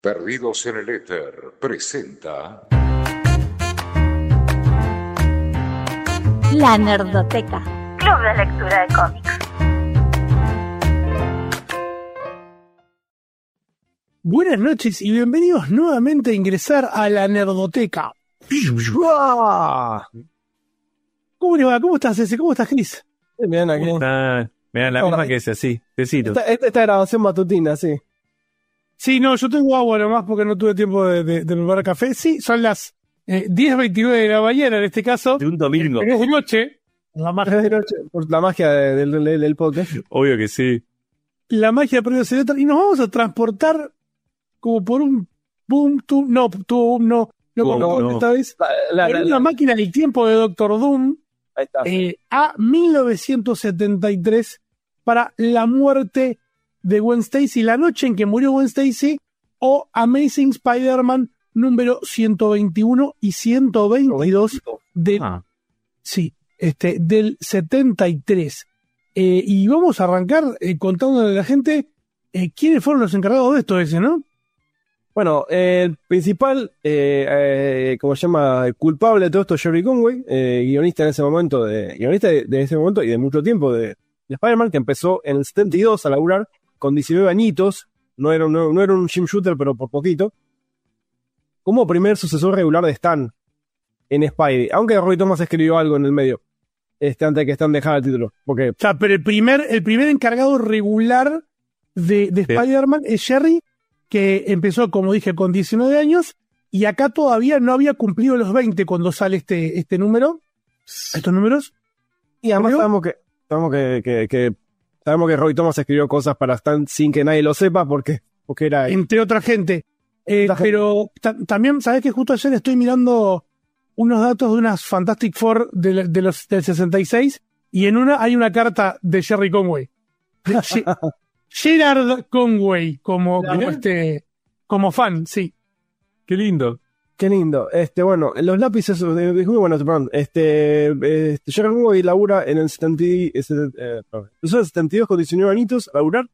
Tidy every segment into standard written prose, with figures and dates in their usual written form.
Perdidos en el Éter presenta La Nerdoteca, Club de lectura de cómics. Buenas noches y bienvenidos nuevamente a ingresar a La Nerdoteca. ¿Cómo le va? ¿Cómo estás, ese? ¿Cómo estás, Cris? Bien, aquí. Mirá, la misma que ese, así, tecito. Esta grabación matutina, sí. Sí, no, yo tengo agua nomás porque no tuve tiempo de preparar café. Sí, son las 10:29 de la mañana en este caso. De un domingo. Pero es de noche. La magia De noche, por la magia del podcast. Obvio que sí. La magia de Perdidos en el Éter. Y nos vamos a transportar como por un boom, no, esta vez. Por una máquina del tiempo de Doctor Doom. Ahí está. A 1973 para la muerte de Gwen Stacy, la noche en que murió Gwen Stacy, o Amazing Spider-Man número 121 y 122 del 73. Y vamos a arrancar contándole a la gente quiénes fueron los encargados de esto ¿no? Bueno, el principal, como se llama, culpable de todo esto, Jerry Conway, guionista en ese momento, guionista de ese momento y de mucho tiempo de Spider-Man, que empezó en el 72 a laburar con 19 añitos, no era un Jim Shooter, pero por poquito, como primer sucesor regular de Stan en Spidey, aunque Roy Thomas escribió algo en el medio, antes de que Stan dejara el título. Porque... O sea, pero el primer encargado regular de Spider-Man es Jerry, que empezó, como dije, con 19 años, y acá todavía no había cumplido los 20 cuando sale estos números. Y además sabemos que Roy Thomas escribió cosas para Stan sin que nadie lo sepa, porque era... Entre otra gente. Pero también, ¿sabés que justo ayer estoy mirando unos datos de unas Fantastic Four del 66, y en una hay una carta de Jerry Conway. Gerard Conway, como fan, sí. Qué lindo. Qué lindo. Bueno, los lápices, Jerry Conway labura en el 72 con 19 añitos a laburar,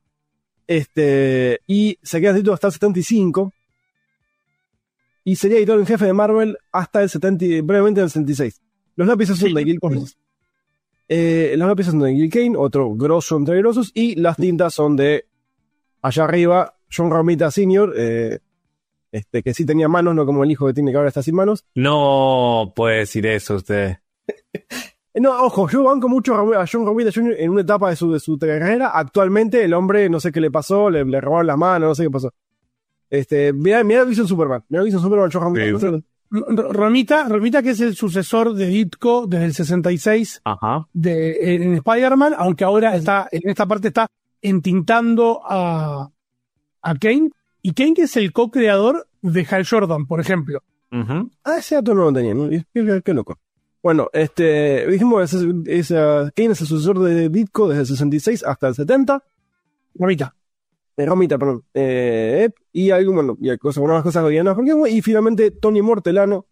y se queda escrito hasta el 75, y sería editor en jefe de Marvel hasta el 70, brevemente en el 76. Los lápices son de Gil Kane. Los lápices son de Gil Kane, otro grosso entre grosos, y las tintas son de allá arriba, John Romita Sr., que sí tenía manos, no como el hijo que tiene que ahora está sin manos. No puede decir eso usted. No, ojo, yo banco mucho a John Romita Jr. en una etapa de su carrera. Actualmente el hombre, no sé qué le pasó, le robaron las manos, no sé qué pasó. Mirá Vision Superman, John Romita. Romita, que es el sucesor de Ditko desde el 66. Ajá. En Spider-Man, aunque ahora en esta parte está entintando a Kane. Y Kane, que es el co-creador de Hal Jordan, por ejemplo. Uh-huh. Ese dato no lo tenía, ¿no? Qué loco. Bueno, dijimos que Kane es el sucesor de Ditko desde el 66 hasta el 70. Romita, perdón. Y algunas cosas guianas. Y finalmente Tony Mortellaro,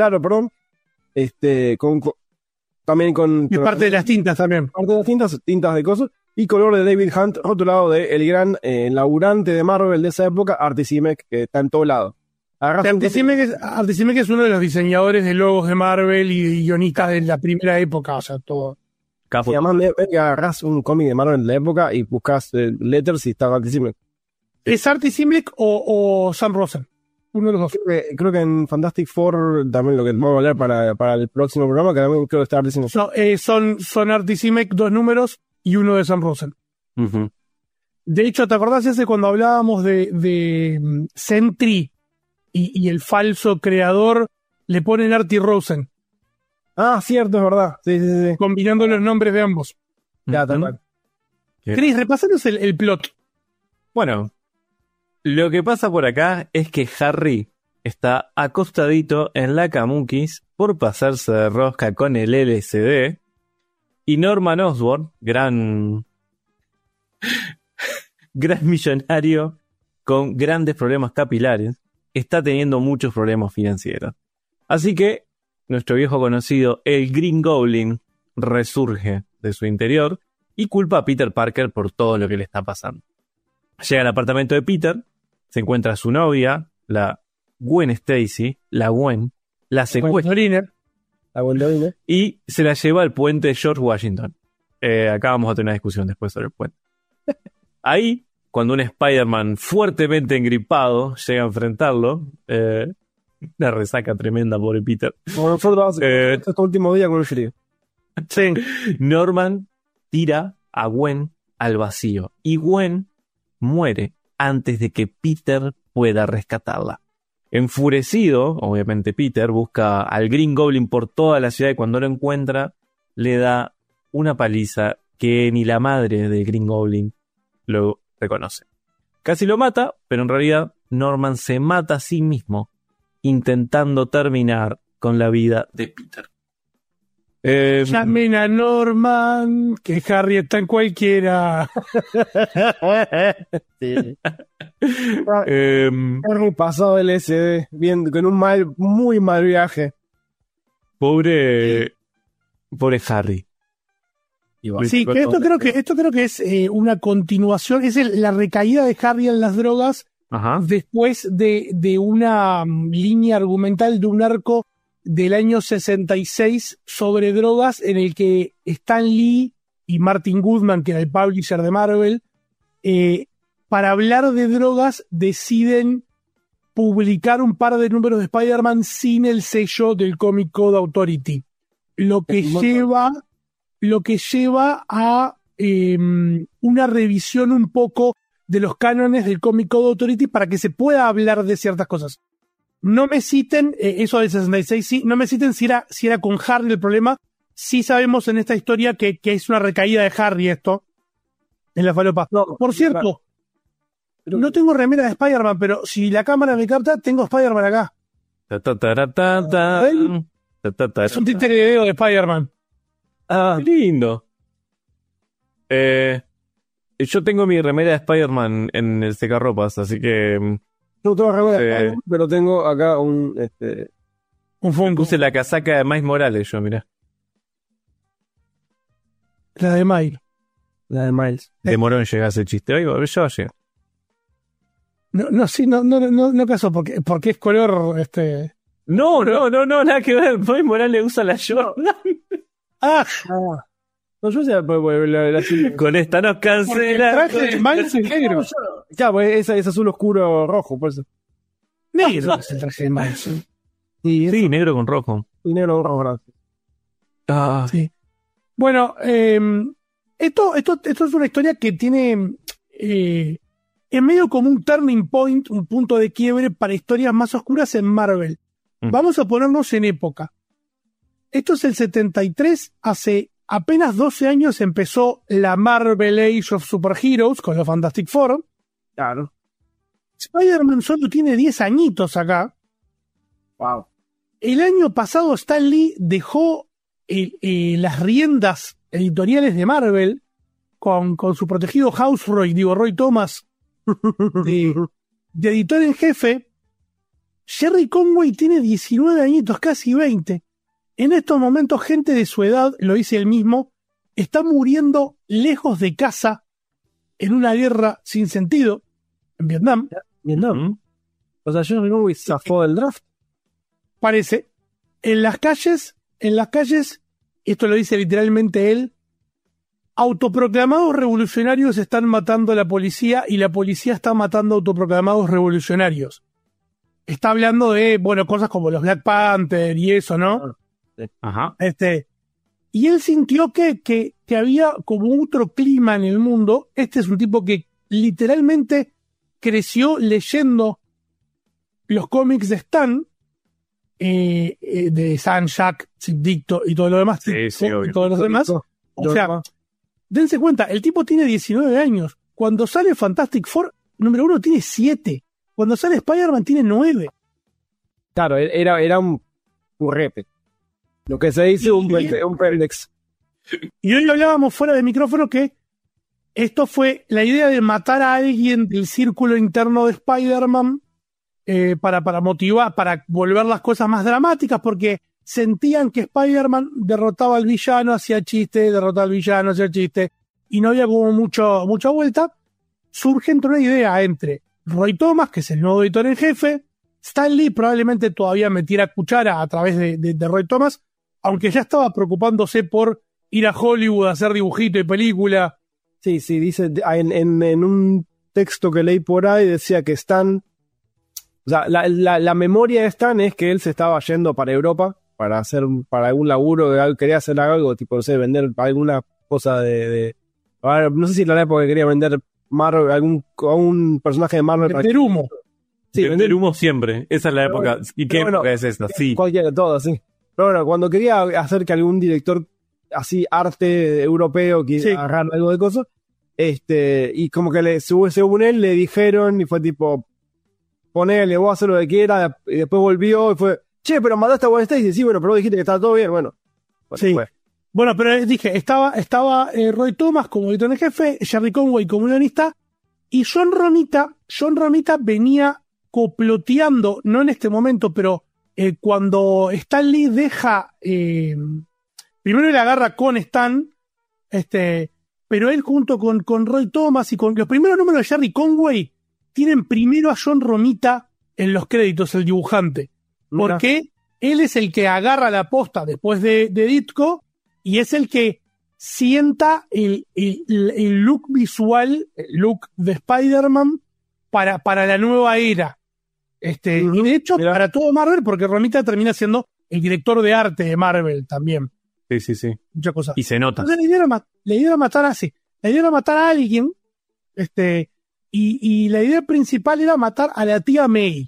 también con... Y parte de las tintas también. Parte de las tintas de cosas. Y color de David Hunt, rotulado de el gran laburante de Marvel de esa época, Artie Simek, que está en todo lado. Artie Simek es uno de los diseñadores de logos de Marvel y guionistas de la primera época, o sea, todo. Y además agarrás un cómic de Marvel de la época y buscas letters y está Artie Simek. ¿Es Artie Simek o Sam Rosen? Uno de los dos. Creo que en Fantastic Four, también lo que vamos a hablar para el próximo programa, que también creo que está Artie Simek. No, son Artie Simek, 2 números, y uno de Sam Rosen. Uh-huh. De hecho, ¿te acordás ese cuando hablábamos de Sentry y el falso creador le ponen Artie Rosen? Ah, cierto, es verdad. Sí. Combinando los nombres de ambos. Ya, tal cual. Chris, repasanos el plot. Bueno, lo que pasa por acá es que Harry está acostadito en la Kamukis por pasarse de rosca con el LSD. Y Norman Osborn, gran millonario con grandes problemas capilares, está teniendo muchos problemas financieros. Así que nuestro viejo conocido, el Green Goblin, resurge de su interior y culpa a Peter Parker por todo lo que le está pasando. Llega al apartamento de Peter, se encuentra a su novia, la Gwen Stacy, la Gwen, la secuestra La Gwendolyn. y se la lleva al puente de George Washington. Acá vamos a tener una discusión después sobre el puente. Ahí, cuando un Spider-Man fuertemente engripado llega a enfrentarlo, una resaca tremenda, pobre Peter. Como nosotros estos últimos días con el frío. Sí. Norman tira a Gwen al vacío y Gwen muere antes de que Peter pueda rescatarla. Enfurecido, obviamente Peter busca al Green Goblin por toda la ciudad y cuando lo encuentra le da una paliza que ni la madre del Green Goblin lo reconoce. Casi lo mata, pero en realidad Norman se mata a sí mismo intentando terminar con la vida de Peter. Llamen a Norman, que Harry está en cualquiera. Sí. Harry pasado LSD, bien, con un muy mal viaje. Pobre Harry. Sí, que esto creo que es una continuación, es la recaída de Harry en las drogas. Ajá. Después de una línea argumental de un arco del año 66 sobre drogas en el que Stan Lee y Martin Goodman, que era el publisher de Marvel, para hablar de drogas deciden publicar un par de números de Spider-Man sin el sello del Comic Code Authority, lo que lleva a una revisión un poco de los cánones del Comic Code Authority para que se pueda hablar de ciertas cosas. No me citen, eso del 66, sí, no me citen si era con Harry el problema. Sí sabemos en esta historia que es una recaída de Harry esto, en la falopa. No, por cierto, no tengo remera de Spider-Man, pero si la cámara me capta, tengo Spider-Man acá. Es un títere de dedo de Spider-Man. Ah, qué lindo. Yo tengo mi remera de Spider-Man en el secarropas, así que No tengo remera, pero tengo acá un Funko. puse la casaca de Miles Morales yo, mirá. La de Miles. la de Miles. Demoró en llegar ese chiste. Oiga, ya va a llegar. No caso, porque es color, No, nada que ver. Miles Morales usa la Jordan. No, yo sé, la Con esta nos porque el cancela. traje de Miles es negro. Ya, pues es azul oscuro rojo, por eso. Negro es el traje de Miles. Sí, negro con rojo. Y negro rojo, gracias. Sí. Bueno, esto es una historia que tiene en medio como un turning point, un punto de quiebre para historias más oscuras en Marvel. Vamos a ponernos en época. Esto es el 73, hace apenas 12 años empezó la Marvel Age of Superheroes con los Fantastic Four. Claro. Spider-Man solo tiene 10 añitos acá. Wow. El año pasado Stan Lee dejó las riendas editoriales de Marvel con su protegido Roy Thomas de editor en jefe. Jerry Conway tiene 19 añitos, casi 20. En estos momentos, gente de su edad, lo dice él mismo, está muriendo lejos de casa en una guerra sin sentido en Vietnam. O sea, Jerry Conway zafó del draft. Parece. En las calles, esto lo dice literalmente él, autoproclamados revolucionarios están matando a la policía y la policía está matando a autoproclamados revolucionarios. Está hablando de, cosas como los Black Panther y eso, ¿no? Ajá. Y él sintió que había como otro clima en el mundo. Este es un tipo que literalmente creció leyendo los cómics de Stan, de Stan, Jack, Sid Dicto y todo lo demás. Sí, obvio. Y todos los demás. O sea, dense cuenta, el tipo tiene 19 años. Cuando sale Fantastic Four, número 1 tiene 7. Cuando sale Spider-Man tiene 9. Claro, era un currete. Lo que se dice un pendex. Y hoy hablábamos fuera de micrófono que esto fue la idea de matar a alguien del círculo interno de Spider-Man para motivar, para volver las cosas más dramáticas, porque sentían que Spider-Man derrotaba al villano, hacía chiste, derrotaba al villano, hacía chiste, y no había como mucha vuelta. Surge entre una idea entre Roy Thomas, que es el nuevo editor en jefe, Stan Lee probablemente todavía metiera cuchara a través de Roy Thomas, aunque ya estaba preocupándose por ir a Hollywood a hacer dibujito y película. Sí, dice, en un texto que leí por ahí decía que Stan, o sea, la memoria de Stan es que él se estaba yendo para Europa para algún laburo, quería hacer algo, tipo, no sé, vender alguna cosa a ver, no sé si en la época que quería vender Marvel, algún personaje de Marvel. Vender humo. Sí, vender humo siempre. Esa es la época. ¿Y qué época es esta? Sí. Cualquiera, todo, sí. Pero bueno, cuando quería hacer que algún director así, arte europeo, que agarrar algo de cosas, y como que según él le dijeron, y fue tipo, ponele, vos hacer lo que quiera, y después volvió y fue, che, pero mataste a Gwen Stacy, sí, bueno, pero vos dijiste que estaba todo bien, bueno sí. Fue. Bueno, pero dije, estaba Roy Thomas como editor en jefe, Jerry Conway como guionista, y John Romita venía coploteando, no en este momento, pero cuando Stan Lee deja, primero le agarra con Stan, pero él junto con Roy Thomas y con los primeros números de Jerry Conway tienen primero a John Romita en los créditos, el dibujante, porque él es el que agarra la posta después de Ditko y es el que sienta el look visual, el look de Spider-Man para la nueva era. Y de hecho, para todo Marvel, porque Romita termina siendo el director de arte de Marvel también. Sí. Muchas cosas. Y se nota. Entonces la idea era matar así. La idea era matar a alguien, y la idea principal era matar a la tía May.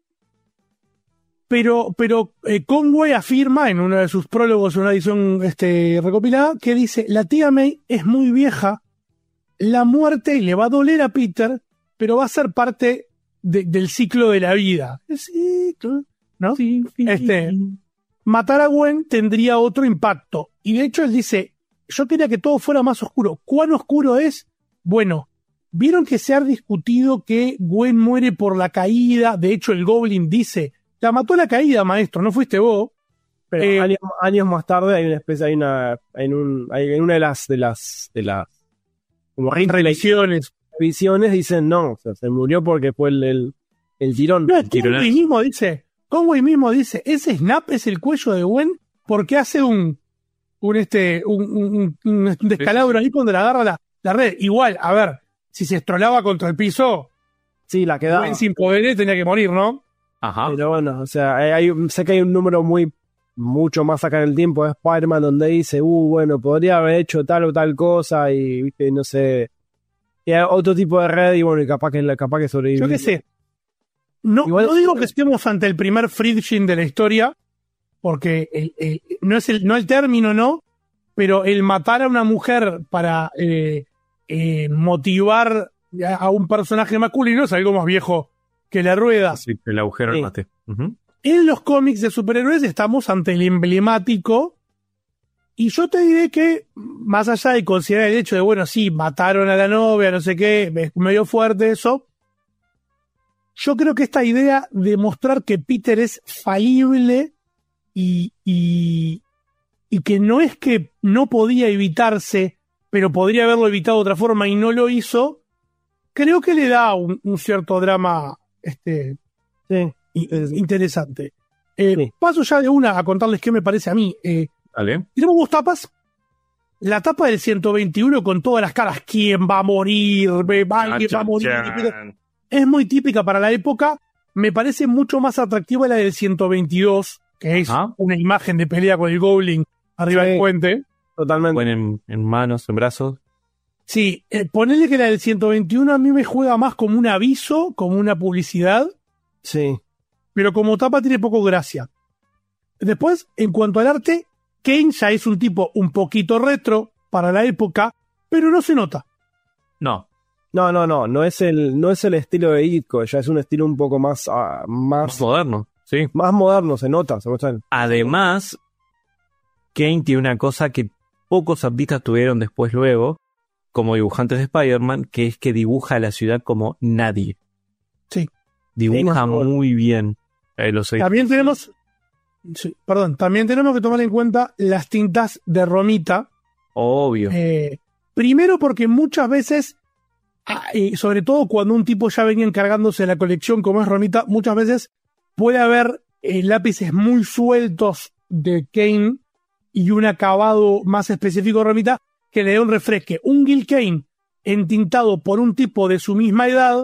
Pero Conway afirma en uno de sus prólogos, una edición recopilada, que dice, la tía May es muy vieja, la muerte le va a doler a Peter, pero va a ser parte del ciclo de la vida. El ciclo, ¿no? Sí. Matar a Gwen tendría otro impacto. Y de hecho él dice, yo quería que todo fuera más oscuro. ¿Cuán oscuro es? Bueno, vieron que se ha discutido que Gwen muere por la caída. De hecho el Goblin dice, la mató la caída, maestro, no fuiste vos. Pero años más tarde hay una especie, hay una de las como revisiones dicen no, o sea, se murió porque fue el tirón. No, Conway mismo dice, ese snap es el cuello de Gwen porque hace un descalabro ahí cuando le agarra la red. Igual, a ver, si se estrolaba contra el piso, sí, la quedaba. Gwen sin poderes tenía que morir, ¿no? Ajá. Pero bueno, o sea, sé que hay un número mucho más acá en el tiempo de Spider-Man donde dice, bueno, podría haber hecho tal o tal cosa y, viste, no sé, y hay otro tipo de red y bueno, y capaz que sobrevive. Yo qué sé. No digo que estemos ante el primer Friedkin de la historia, porque no es el término, ¿no? Pero el matar a una mujer para motivar a un personaje masculino es algo más viejo que la rueda. Sí, el agujero del mate. Uh-huh. En los cómics de superhéroes estamos ante el emblemático, y yo te diré que, más allá de considerar el hecho de, bueno, sí, mataron a la novia, no sé qué, es medio fuerte eso, yo creo que esta idea de mostrar que Peter es falible y que no es que no podía evitarse, pero podría haberlo evitado de otra forma y no lo hizo, creo que le da un cierto drama interesante. Sí. Paso ya de una a contarles qué me parece a mí. Dale. Tenemos dos tapas. La tapa del 121 con todas las caras. ¿Quién va a morir? ¿Alguien va a morir? Es muy típica para la época. Me parece mucho más atractiva la del 122, que es una imagen de pelea con el Goblin arriba del puente. Totalmente. Ponen en manos, en brazos. Sí, ponerle que la del 121 a mí me juega más como un aviso, como una publicidad. Sí. Pero como tapa tiene poco gracia. Después, en cuanto al arte, Kane ya es un tipo un poquito retro para la época, pero no se nota. No. No es el estilo de Ditko, ya es un estilo un poco más moderno, sí. Más moderno, se nota. Además, Kane tiene una cosa que pocos artistas tuvieron después luego, como dibujantes de Spider-Man, que es que dibuja la ciudad como nadie. Sí. Dibuja muy bien. También tenemos que tomar en cuenta las tintas de Romita. Obvio. Primero porque muchas veces, sobre todo cuando un tipo ya venía encargándose de la colección como es Romita, muchas veces puede haber lápices muy sueltos de Kane y un acabado más específico de Romita que le dé un refresque. Un Gil Kane entintado por un tipo de su misma edad,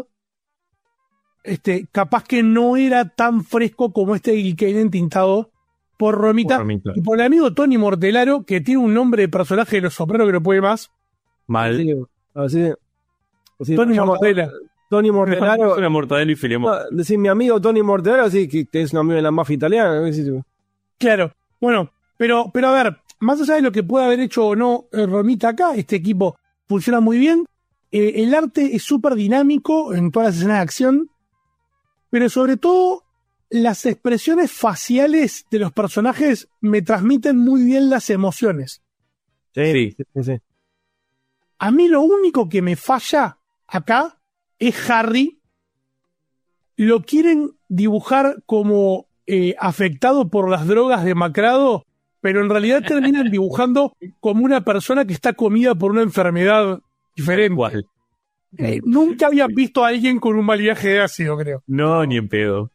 capaz que no era tan fresco como este Gil Kane entintado por Romita y por el amigo Tony Mortellaro, que tiene un nombre de personaje de Los Sopranos que no puede más. Mal. Sí, Tony Mortella. Tony Mortellaro. Una mortadela y filemón. Decir mi amigo Tony Mortellaro, así que es un amigo de la mafia italiana. Claro, bueno, pero a ver, más allá de lo que pueda haber hecho o no Romita acá, este equipo funciona muy bien. El arte es súper dinámico en todas las escenas de acción, pero sobre todo las expresiones faciales de los personajes me transmiten muy bien las emociones. Sí. A mí lo único que me falla acá es Harry. Lo quieren dibujar como afectado por las drogas demacrado, pero en realidad terminan dibujando como una persona que está comida por una enfermedad diferente. Igual. Nunca había visto a alguien con un mal viaje de ácido, creo. No, ni en pedo.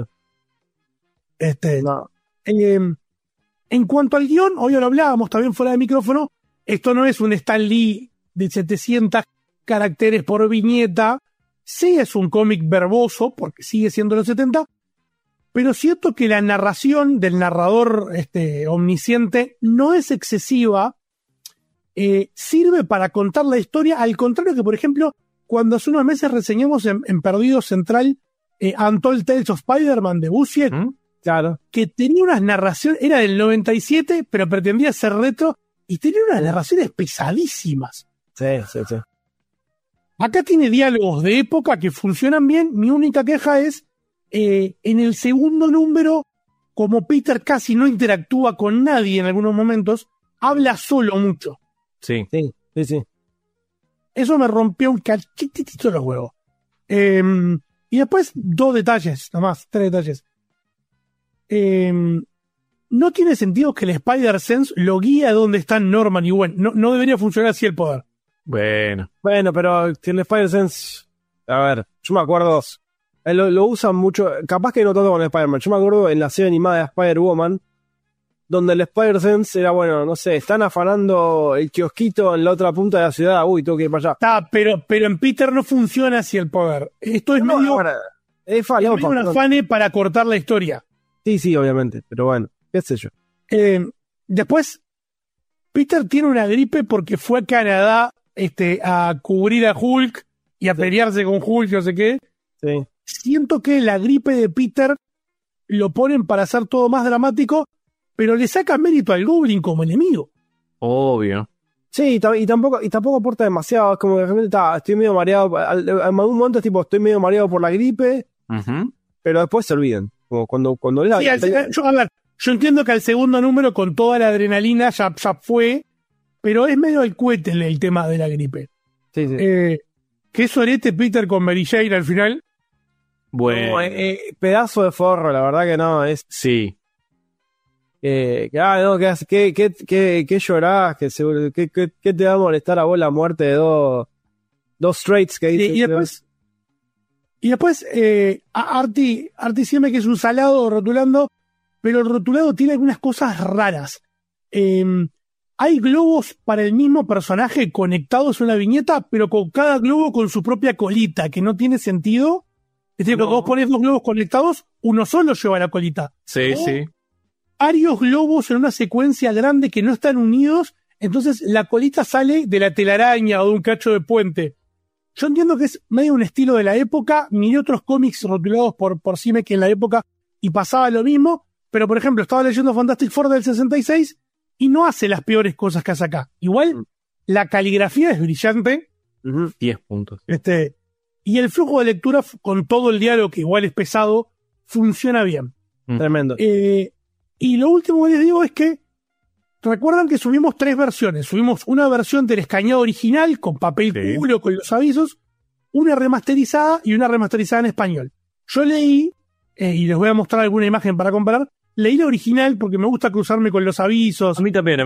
No. En cuanto al guión, hoy lo hablábamos también fuera de micrófono, esto no es un Stan Lee de 700 caracteres por viñeta, sí es un cómic verboso, porque sigue siendo los 70, pero siento que la narración del narrador omnisciente no es excesiva, sirve para contar la historia, al contrario que, por ejemplo, cuando hace unos meses reseñamos en Perdido Central Untold Tales of Spider-Man de Busiek, Claro. que tenía unas narraciones, era del 97, pero pretendía ser retro, y tenía unas narraciones pesadísimas. Sí. Acá tiene diálogos de época que funcionan bien. Mi única queja es, en el segundo número, como Peter casi no interactúa con nadie en algunos momentos, habla solo mucho. Sí. Eso me rompió un cachitito los huevos. Y después, tres detalles. No tiene sentido que el Spider-Sense lo guíe a donde están Norman y Gwen. No debería funcionar así el poder. Bueno, pero tiene Spider-Sense. A ver, yo me acuerdo. Lo usan mucho. Capaz que no tanto con Spider-Man. Yo me acuerdo en la serie animada de Spider-Woman, donde el Spider-Sense era, bueno, no sé, están afanando el kiosquito en la otra punta de la ciudad. Uy, tengo que ir para allá. Pero en Peter no funciona así el poder. Esto es medio un afane para cortar la historia. Sí, obviamente. Pero bueno, qué sé yo. Después, Peter tiene una gripe porque fue a Canadá a cubrir a Hulk y a pelearse con Hulk, no sé qué. Sí. Siento que la gripe de Peter lo ponen para hacer todo más dramático, pero le sacan mérito al Goblin como enemigo. obvio. Sí, y tampoco aporta demasiado. Es como que de repente estoy medio mareado. En algún momento es tipo, estoy medio mareado por la gripe, pero después se olvidan. Como cuando yo entiendo que al segundo número, con toda la adrenalina, ya fue, pero es medio el cohete el tema de la gripe. Sí. Qué sorete Peter con Mary Jane al final. Bueno, Pedazo de forro, la verdad que no. sí. Que llorás, que te va a molestar a vos la muerte de dos straights que dice. Y después Artie siempre que es un salado rotulando, pero el rotulado tiene algunas cosas raras. Hay globos para el mismo personaje conectados en una viñeta, pero con cada globo con su propia colita, que no tiene sentido. Es decir, cuando vos pones dos globos conectados, uno solo lleva la colita. Sí. Varios globos en una secuencia grande que no están unidos, entonces la colita sale de la telaraña o de un cacho de puente. Yo entiendo que es medio un estilo de la época, miré otros cómics rotulados por Cime que en la época y pasaba lo mismo, pero por ejemplo estaba leyendo Fantastic Four del 66 y no hace las peores cosas que hace acá. Igual la caligrafía es brillante. 10 puntos. Y el flujo de lectura con todo el diálogo, que igual es pesado, funciona bien. Tremendo. Y lo último que les digo es que recuerdan que subimos 3 versiones. Subimos una versión del escañado original con papel culo, con los avisos, una remasterizada y una remasterizada en español. Yo leí, y les voy a mostrar alguna imagen para comparar, leí la original porque me gusta cruzarme con los avisos. A mí también.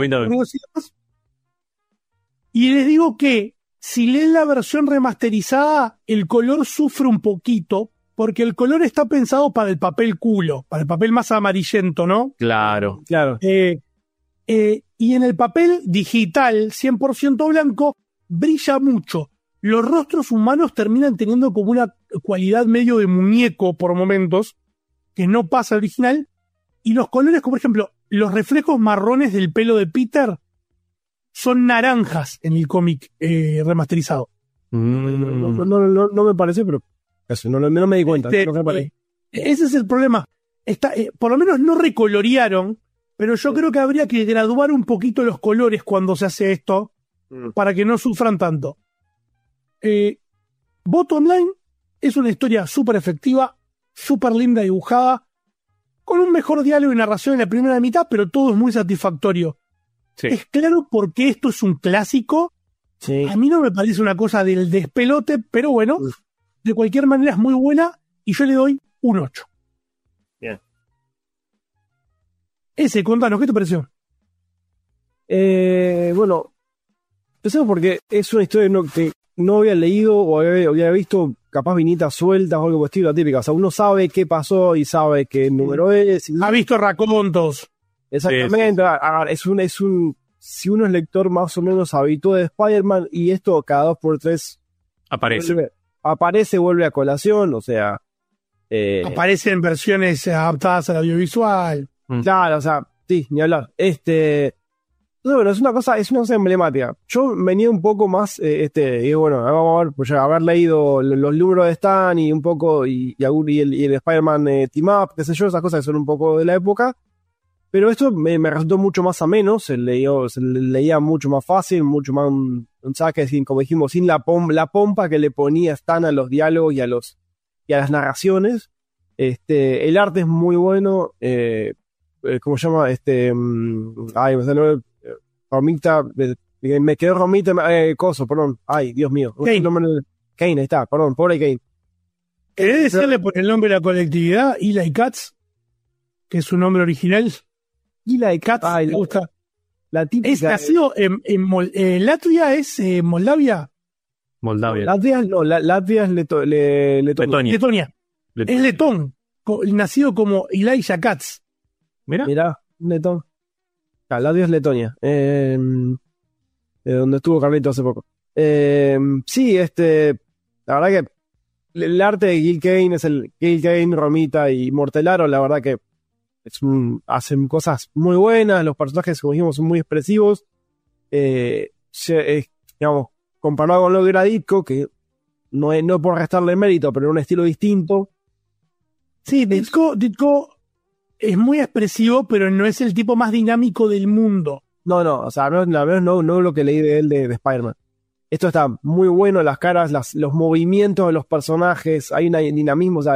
Y les digo que si leen la versión remasterizada, el color sufre un poquito porque el color está pensado para el papel culo, para el papel más amarillento, ¿no? Claro. Claro. Y en el papel digital, 100% blanco, brilla mucho. Los rostros humanos terminan teniendo como una cualidad medio de muñeco por momentos, que no pasa al original. Y los colores, como por ejemplo, los reflejos marrones del pelo de Peter son naranjas en el cómic remasterizado. No me parece, pero eso, no me di cuenta. No me parece. Ese es el problema. Por lo menos no recolorearon, pero yo creo que habría que graduar un poquito los colores cuando se hace esto, para que no sufran tanto. Bottom Line es una historia súper efectiva, súper linda dibujada, con un mejor diálogo y narración en la primera mitad, pero todo es muy satisfactorio. Sí. Es claro por qué esto es un clásico. Sí. A mí no me parece una cosa del despelote, pero bueno, de cualquier manera es muy buena y yo le doy un 8. Bien. Contanos, ¿qué te pareció? Bueno, empecemos porque es una historia que no había leído o había visto capaz vinitas sueltas o algo por el estilo, la típica. O sea, uno sabe qué pasó y sabe qué número es. Ha visto racontos. Exactamente. Sí. Si uno es lector más o menos habituado de Spider-Man y esto cada 2x3 Aparece. vuelve a colación, o sea... Aparecen versiones adaptadas al audiovisual. Claro, o sea, sí, ni hablar. Entonces, bueno, es una cosa emblemática. Yo venía un poco más, y bueno, vamos a ver, pues ya haber leído los libros de Stan y un poco, y el Spider-Man Team Up, qué sé yo, esas cosas que son un poco de la época. Pero esto me resultó mucho más ameno, se leía mucho más fácil, mucho más un saque, como dijimos, sin la pompa que le ponía Stan a los diálogos y a las narraciones. El arte es muy bueno, ¿cómo se llama? Me salió Romita, me quedó Romita, coso, perdón, ay, Dios mío. Kane, ahí está, perdón, pobre Kane. ¿Querés decirle por el nombre de la colectividad, Eli Katz, que es su nombre original? Eli Katz, ¿le gusta? La típica. ¿Es nacido en Latvia? ¿Es Moldavia? Moldavia. Latvia es Letonia. Letonia. Es letón, nacido como Elijah Katz. Mirá, letón. Latvia es Letonia. Donde estuvo Carlito hace poco. Sí, la verdad que el arte de Gil Kane es el Gil Kane, Romita y Mortellaro, la verdad que hacen cosas muy buenas, los personajes, como dijimos, son muy expresivos. Digamos, comparado con lo que era Ditko, que no por restarle mérito, pero en un estilo distinto. Sí, Ditko es muy expresivo, pero no es el tipo más dinámico del mundo. No, o sea, no lo que leí de él de Spider-Man. Esto está muy bueno, las caras, los movimientos de los personajes, hay un dinamismo, o sea,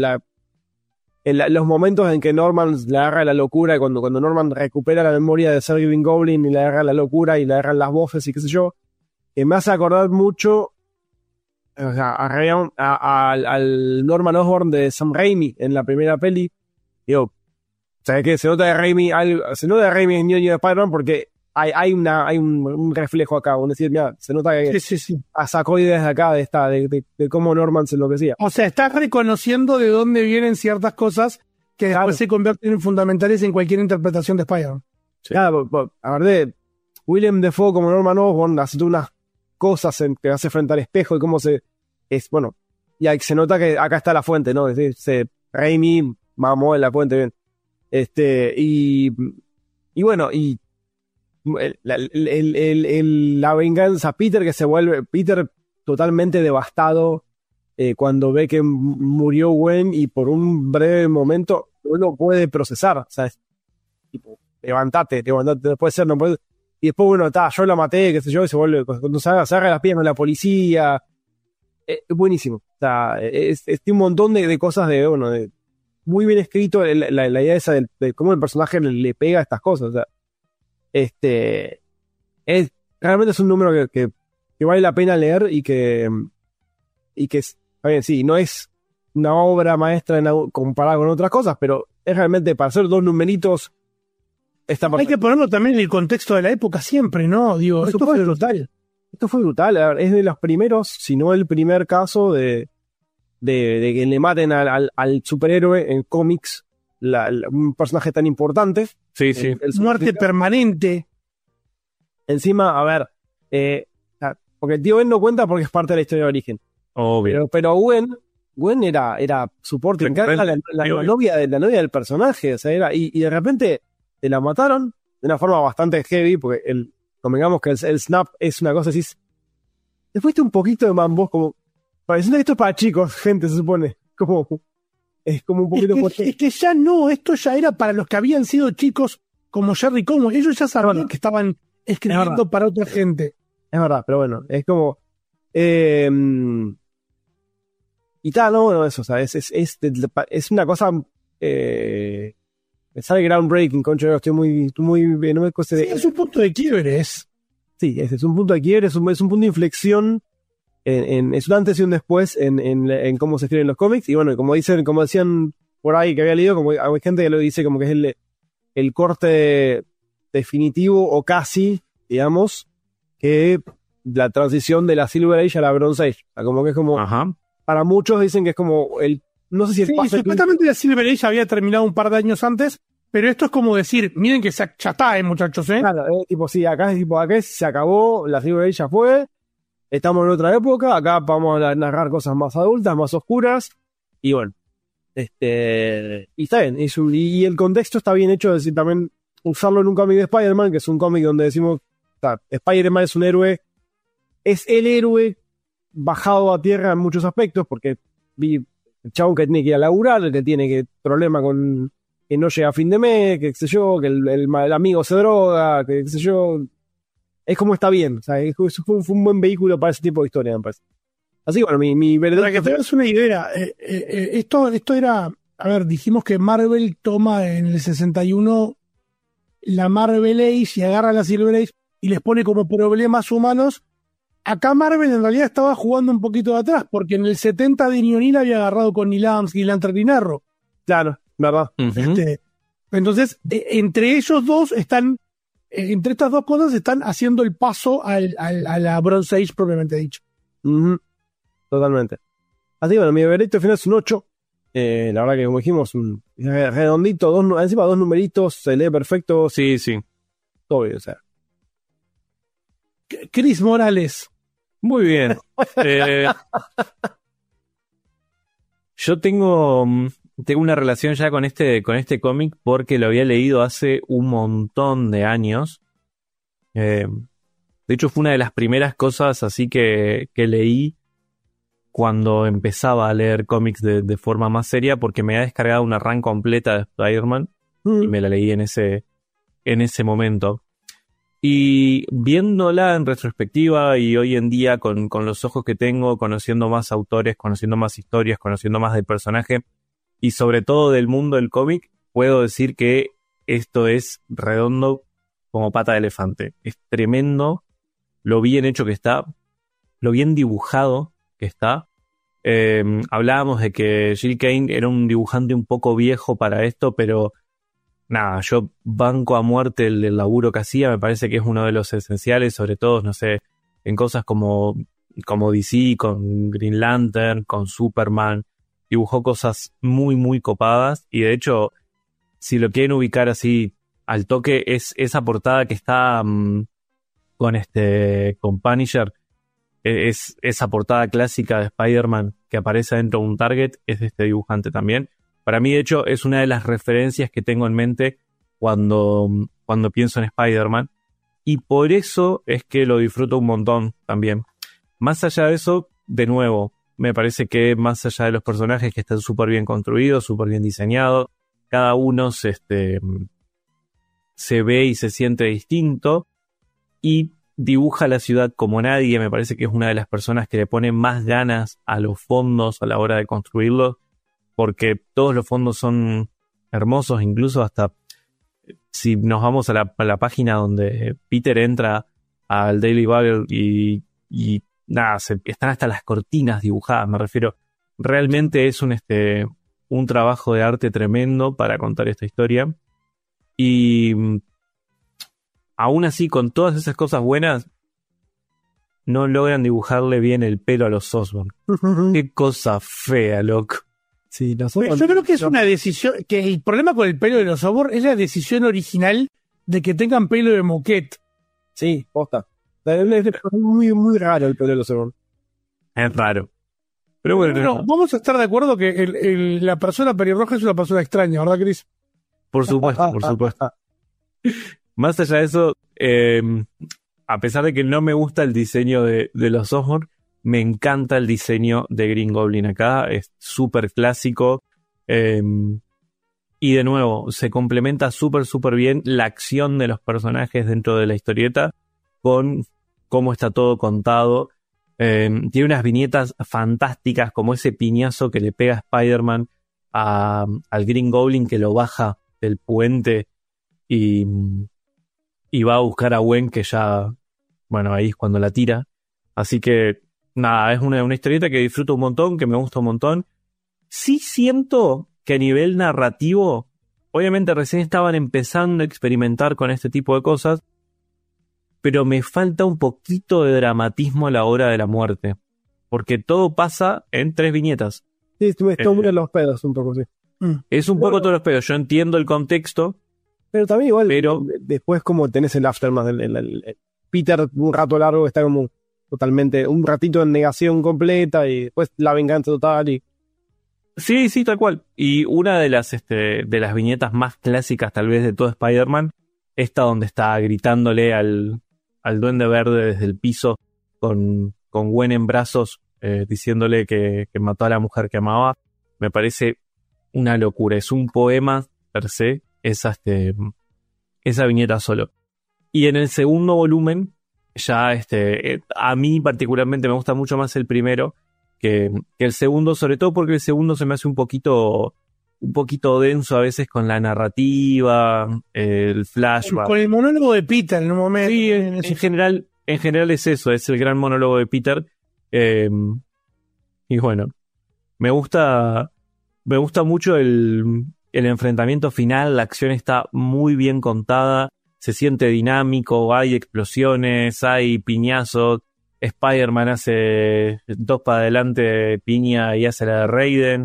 los momentos en que Norman le agarra la locura, y cuando Norman recupera la memoria de Sergey Green Goblin y le agarra la locura y le agarran las voces y qué sé yo, me hace acordar mucho, o sea, al Norman Osborn de Sam Raimi en la primera peli. Digo, o sea, que se nota de Raimi en ñoño de Spider-Man porque hay un reflejo acá, decir, mira, se nota que sí. sacó ideas de acá de cómo Norman se enloquecía. O sea, estás reconociendo de dónde vienen ciertas cosas que después se convierten en fundamentales en cualquier interpretación de Spider-Man. Sí. Claro, a ver, Willem Dafoe como Norman Osborn hace todas unas cosas que hace frente al espejo y cómo bueno, y se nota que acá está la fuente, ¿no? Raimi mamó en la fuente bien. Y bueno, y la venganza, Peter totalmente devastado cuando ve que murió Gwen y por un breve momento no lo puede procesar, o sea, es tipo, levantate, no puede ser, no puede. Y después, bueno, yo la maté, qué sé yo, y se vuelve, cuando se agarra las piernas de la policía, es buenísimo, o sea, es un montón de cosas de muy bien escrito, la idea esa de cómo el personaje le pega a estas cosas, o sea, realmente es un número que vale la pena leer y que sí, no es una obra maestra comparada con otras cosas, pero es realmente para hacer dos numeritos está perfecto. Hay que ponerlo también en el contexto de la época siempre, ¿no? Digo, esto fue brutal. Esto fue brutal, es de los primeros, si no el primer caso de de que le maten al superhéroe en cómics, un personaje tan importante. Sí, sí. Muerte permanente. Encima, a ver, porque el tío Ben no cuenta porque es parte de la historia de origen. Obvio. Pero Gwen era supporting, era la novia del personaje, o sea, y de repente te la mataron de una forma bastante heavy, porque convengamos que el snap es una cosa así. Te fuiste un poquito de mambos, como pareciendo que esto es para chicos, gente, se supone. Es como un poquito es que ya no, esto ya era para los que habían sido chicos como Jerry Conway. Ellos ya sabían que estaban escribiendo para otra gente. Es verdad, pero bueno, es como y tal, no, bueno, eso, o sea, es una cosa me sale groundbreaking, concha, no estoy muy no me cueste de... Sí, es un punto de quiebre, Sí, es un punto de quiebre, es un punto de inflexión, es un antes y un después en cómo se escriben los cómics, y bueno, como decían por ahí que había leído, como hay gente que lo dice como que es el corte definitivo o casi, digamos, que la transición de la Silver Age a la Bronze Age, o sea, como que es como... Ajá. Para muchos dicen que es como no sé si el pase... Supuestamente la Silver Age había terminado un par de años antes, pero esto es como decir, miren que ya está, muchachos, Claro, tipo, sí, acá se acabó, la Silver Age ya fue, estamos en otra época, acá vamos a narrar cosas más adultas, más oscuras, y bueno, y está bien, y el contexto está bien hecho, es decir, también usarlo en un cómic de Spider-Man, que es un cómic donde decimos, Spider-Man es un héroe, es el héroe bajado a tierra en muchos aspectos, porque el chabón que tiene que ir a laburar, el que tiene problema con que no llega a fin de mes, que qué sé yo, que el amigo se droga, que qué sé yo, es como está bien, o sea, fue un buen vehículo para ese tipo de historia, me parece. Así que bueno, mi verdad... Para que te hagas una idea, esto era, a ver, dijimos que Marvel toma en el 61 la Marvel Age y agarra la Silver Age y les pone como problemas humanos. Acá Marvel en realidad estaba jugando un poquito de atrás, porque en el 70 Dini O'Neill había agarrado con Neil Adams y Lantern y Arrow. Claro, verdad. Uh-huh. Entonces, entre ellos dos entre estas dos cosas están haciendo el paso a la Bronze Age propiamente dicho. Uh-huh. Totalmente. Así que bueno, mi veredicto final es un 8. La verdad que como dijimos, redondito, encima dos numeritos, se lee perfecto. Sí, sí. Todo bien, o sea. Chris Morales. Muy bien. Yo tengo una relación ya con este cómic porque lo había leído hace un montón de años. De hecho, fue una de las primeras cosas así que leí cuando empezaba a leer cómics de forma más seria, porque me había descargado una run completa de Spider-Man y me la leí en ese momento. Y viéndola en retrospectiva y hoy en día con los ojos que tengo, conociendo más autores, conociendo más historias, conociendo más del personaje y sobre todo del mundo del cómic, puedo decir que esto es redondo como pata de elefante. Es tremendo lo bien hecho que está, lo bien dibujado que está. Hablábamos de que Gil Kane era un dibujante un poco viejo para esto, pero nada, yo banco a muerte el laburo que hacía, me parece que es uno de los esenciales, sobre todo, no sé, en cosas como DC, con Green Lantern, con Superman, dibujó cosas muy, muy copadas, y de hecho, si lo quieren ubicar así al toque, es esa portada que está con Punisher, es esa portada clásica de Spider-Man que aparece dentro de un Target, es de este dibujante también. Para mí, de hecho, es una de las referencias que tengo en mente cuando pienso en Spider-Man. Y por eso es que lo disfruto un montón también. Más allá de eso, de nuevo, me parece que más allá de los personajes que están súper bien construidos, súper bien diseñados, cada uno se ve y se siente distinto. Y dibuja la ciudad como nadie. Me parece que es una de las personas que le pone más ganas a los fondos a la hora de construirlos, porque todos los fondos son hermosos, incluso hasta si nos vamos a la página donde Peter entra al Daily Bugle y nada, están hasta las cortinas dibujadas, me refiero. Realmente es un trabajo de arte tremendo para contar esta historia. Y aún así, con todas esas cosas buenas, no logran dibujarle bien el pelo a los Osborn. Qué cosa fea, loco. Sí, Yo creo que es una decisión, que el problema con el pelo de los Osborn es la decisión original de que tengan pelo de moquette. Sí, posta. Es muy, muy raro el pelo de los Osborn. Es raro. Pero bueno, vamos a estar de acuerdo que la persona pelirroja es una persona extraña, ¿verdad, Chris? por supuesto, por supuesto. Más allá de eso, a pesar de que no me gusta el diseño de los Osborn, me encanta el diseño de Green Goblin acá. Es súper clásico. Y de nuevo, se complementa súper bien la acción de los personajes dentro de la historieta con cómo está todo contado. Tiene unas viñetas fantásticas, como ese piñazo que le pega Spider-Man al Green Goblin, que lo baja del puente y va a buscar a Gwen, que ya, bueno, ahí es cuando la tira. Así que, nada, es una historieta que disfruto un montón, que me gusta un montón. Sí siento que a nivel narrativo, obviamente recién estaban empezando a experimentar con este tipo de cosas, pero me falta un poquito de dramatismo a la hora de la muerte, porque todo pasa en 3 viñetas. Sí, estuve muy en los pedos un poco, sí. Es un poco todos los pedos, yo entiendo el contexto, pero también igual, pero después como tenés el aftermath, el Peter un rato largo está como totalmente, un ratito en negación completa y después la venganza total y... Sí, tal cual. Y una de las viñetas más clásicas tal vez de todo Spider-Man, esta donde está gritándole al Duende Verde desde el piso con Gwen en brazos, diciéndole que mató a la mujer que amaba, me parece una locura. Es un poema per se, esa viñeta solo. Y en el segundo volumen, ya a mí particularmente me gusta mucho más el primero que el segundo, sobre todo porque el segundo se me hace un poquito denso a veces con la narrativa, el flashback. Con el monólogo de Peter en un momento. Sí, en general es eso, es el gran monólogo de Peter. Y bueno, me gusta mucho el enfrentamiento final, la acción está muy bien contada, se siente dinámico, hay explosiones, hay piñazos. Spider-Man hace 2 para adelante, piña, y hace la de Raiden.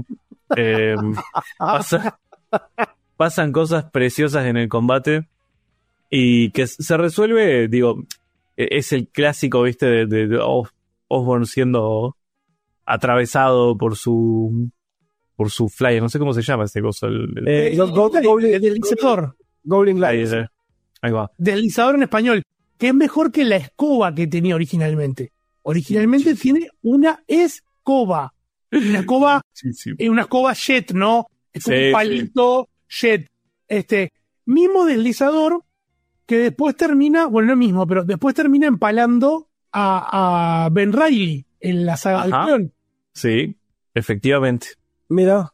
Pasan cosas preciosas en el combate y que se resuelve, digo, es el clásico, viste, de Osborn siendo atravesado por su flyer, no sé cómo se llama ese coso, el deslizador. Goblin Glide. Ahí va. Deslizador en español, que es mejor que la escoba que tenía originalmente. Originalmente tiene una escoba. Una escoba, una escoba jet, ¿no? Es como un palito jet. Mismo deslizador que después termina, bueno, no mismo, pero después termina empalando a Ben Reilly en la saga del clon. Sí, efectivamente. Mira.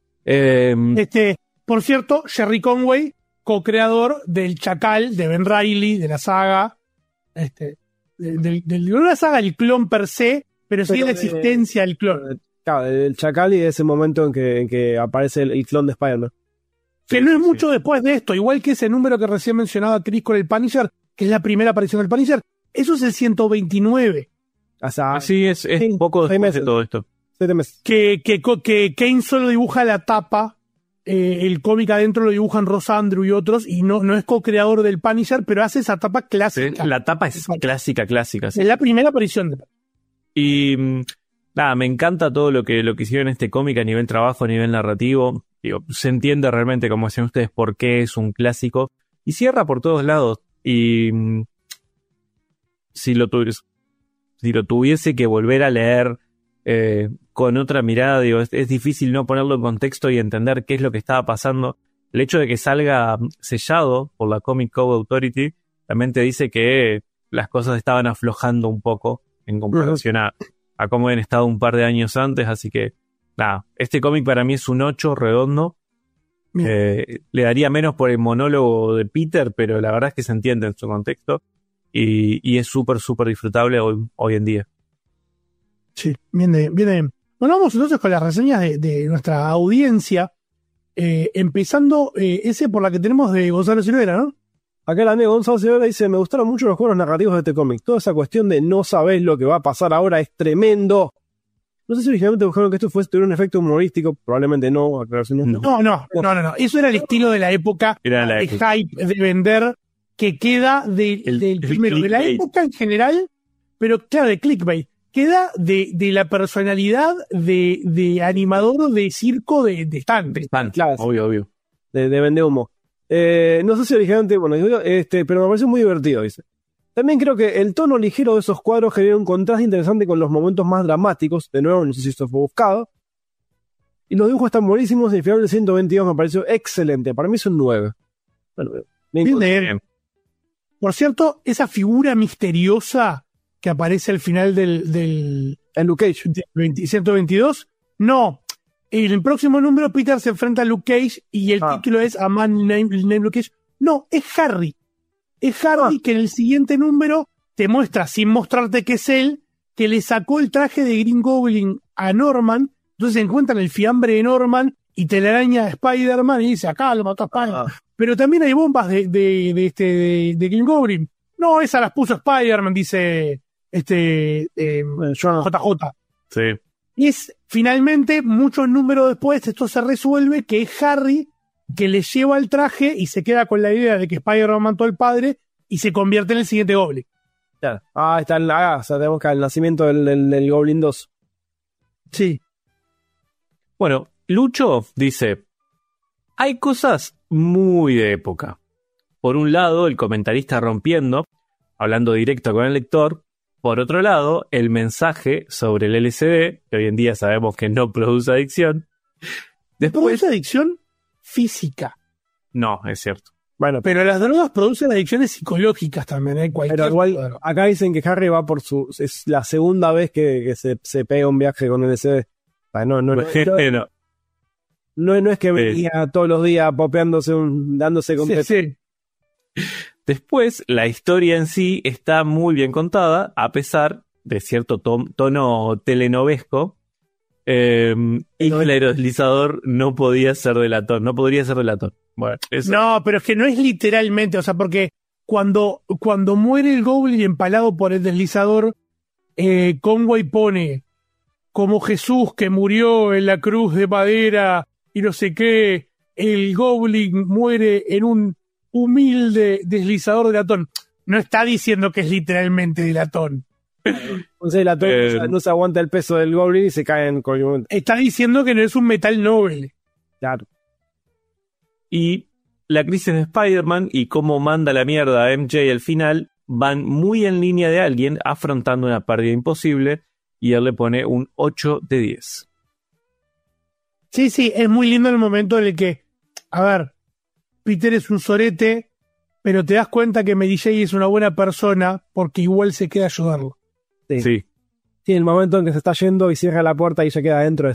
Por cierto, Jerry Conway, co-creador del Chacal de Ben Reilly, de la saga, de la saga del clon per se, pero sí de la existencia del clon. Claro, el Chacal y de ese momento en que aparece el clon de Spider-Man. Que no es mucho después de esto, igual que ese número que recién mencionaba Chris con el Punisher, que es la primera aparición del Punisher, eso es el 129. O sea, sí, es un poco después de todo esto. Que Kane solo dibuja la tapa, el cómic adentro lo dibujan Ross Andrew y otros, y no es co-creador del Punisher, pero hace esa tapa clásica. Sí, la tapa es clásica. Sí. Es la primera aparición de... Y nada, me encanta todo lo que hicieron en este cómic a nivel trabajo, a nivel narrativo. Digo, se entiende realmente, como decían ustedes, por qué es un clásico. Y cierra por todos lados. Y si lo tuviese que volver a leer con otra mirada, digo, es difícil no ponerlo en contexto y entender qué es lo que estaba pasando. El hecho de que salga sellado por la Comic Code Authority también te dice que las cosas estaban aflojando un poco en comparación a cómo habían estado un par de años antes, así que nada, este cómic para mí es un 8 redondo. Le daría menos por el monólogo de Peter, pero la verdad es que se entiende en su contexto y es súper disfrutable hoy en día. Sí, bien. Bueno, vamos entonces con las reseñas de nuestra audiencia, empezando ese por la que tenemos de Gonzalo Silvera, ¿no? Acá el amigo Gonzalo Severa dice, me gustaron mucho los juegos narrativos de este cómic. Toda esa cuestión de no sabés lo que va a pasar ahora es tremendo. No sé si originalmente buscaron que esto tuviera un efecto humorístico, probablemente no, aclaraciones no. No. Eso era el estilo de la época Era la de hype, de vender, que queda del primero, de la clickbait. época en general, pero claro, de clickbait. Queda de la personalidad de animador de circo de estantes. Claro. Obvio. De vender humo. No sé si originalmente, bueno, pero me parece muy divertido, dice. También creo que el tono ligero de esos cuadros genera un contraste interesante con los momentos más dramáticos. De nuevo, no sé si esto fue buscado. Y los dibujos están buenísimos. Y el final del 122 me pareció excelente. Para mí es un 9. Bueno, Bien de él. Por cierto, esa figura misteriosa que aparece al final del en Luke Cage. 122, no. En el próximo número, Peter se enfrenta a Luke Cage y el título es A Man Named Luke Cage. No, es Harry. Es Harry que en el siguiente número te muestra, sin mostrarte que es él, que le sacó el traje de Green Goblin a Norman. Entonces encuentran el fiambre de Norman y telaraña a Spider-Man y dice, acá lo mató a Spider-Man. Pero también hay bombas de Green Goblin. No, esas las puso Spider-Man, dice JJ. Sí. Y es finalmente, muchos números después, esto se resuelve que es Harry que le lleva el traje y se queda con la idea de que Spider-Man mató al padre y se convierte en el siguiente Goblin. Claro. Está o sea, tenemos que el nacimiento del Goblin 2. Sí. Bueno, Lucho dice, hay cosas muy de época. Por un lado, el comentarista rompiendo, hablando directo con el lector. Por otro lado, el mensaje sobre el LSD, que hoy en día sabemos que no produce adicción. Después produce adicción física. No, es cierto. Bueno, pero las drogas producen adicciones psicológicas también. Pero igual, acá dicen que Harry va por es la segunda vez que se pega un viaje con LSD. No es que venía todos los días popeándose, dándose con... Sí. Después, la historia en sí está muy bien contada, a pesar de cierto tono telenovesco. Y el aerodeslizador no podía ser delator. Bueno, eso. No, pero es que no es literalmente, o sea, porque cuando muere el Goblin empalado por el deslizador, Conway pone como Jesús que murió en la cruz de madera y no sé qué, el Goblin muere en un humilde deslizador de latón. No está diciendo que es literalmente de latón. Entonces el latón no se aguanta el peso del Goblin y se cae en cualquier momento. Está diciendo que no es un metal noble. Claro. Y la crisis de Spider-Man y cómo manda la mierda a MJ al final van muy en línea de alguien afrontando una pérdida imposible y él le pone un 8 de 10. Sí, es muy lindo el momento en el que, a ver, Peter es un sorete, pero te das cuenta que Mary Jane es una buena persona porque igual se queda a ayudarlo. Sí. Sí, el momento en que se está yendo y cierra la puerta y se queda adentro